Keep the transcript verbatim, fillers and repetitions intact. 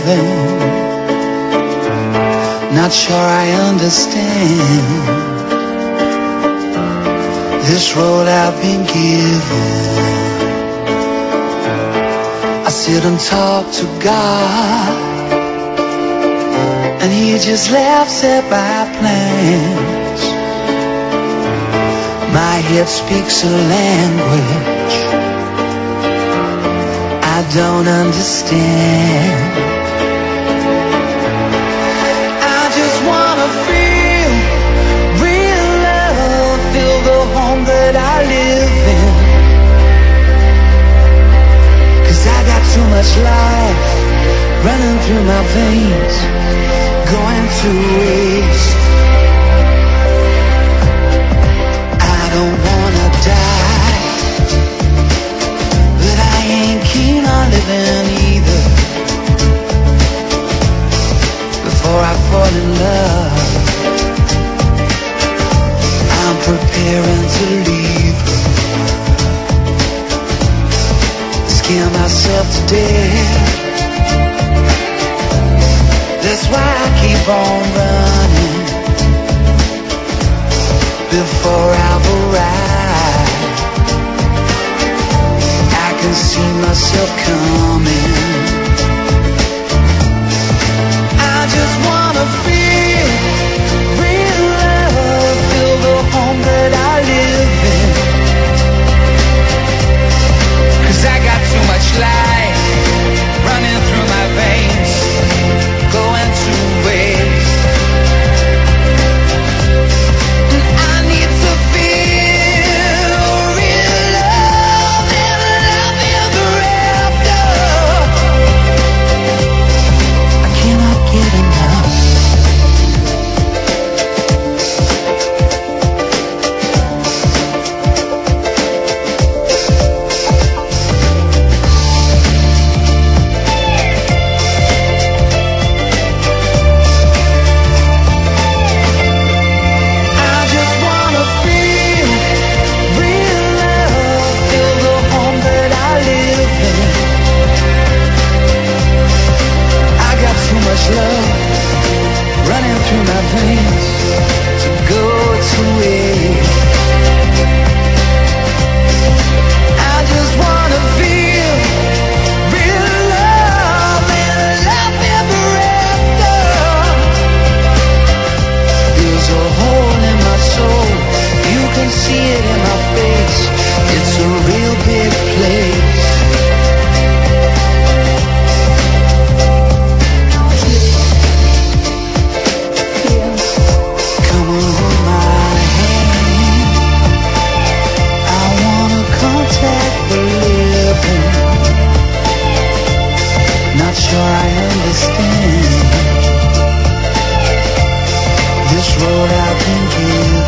living. Not sure I understand this road I've been given. I sit and talk to God, and He just laughs at my plans. My head speaks a language I don't understand. I just wanna feel real love, feel the home that I live in. 'Cause I got too much life running through my veins, going to waste. I don't wanna die, but I ain't keen on living either. Before I fall in love, I'm preparing to leave her. Scare myself to death. That's why I keep on running before I've arrived. I can see myself coming. I just wanna feel real love, feel the home that I live in. 'Cause I got too much life running through my veins, going to waste. And I need to feel real love and love ever after. I cannot get enough. I just wanna feel real love, feel the home that I live in. I got too much love running through my veins to go to waste. I just wanna feel real love and love ever after. There's a hole in my soul, you can see it in my face. It's a real big place. Come and hold my hand. I wanna contact the living. Not sure I understand this road I've been given.